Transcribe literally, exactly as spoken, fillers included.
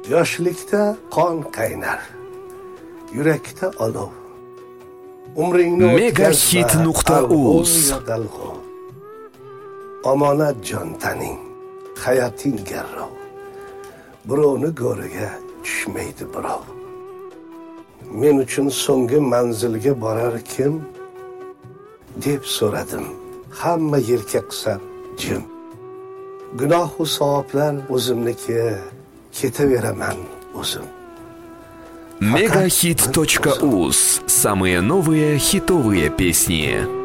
yoshlikda qon qaynar, yurakda olov. Umringni Megahit nuqta uz. Omonat jon taning, hayoting garrov. Birovni go'riga tushmaydi birov. Men uchun so'nggi manzilga borar kim? deb so'radim. Hamma yelka qisar jim. Gunoh va savoblar o'zimniki, ketaveraman o'zim. Megahit точка уз. Самые новые хитовые песни.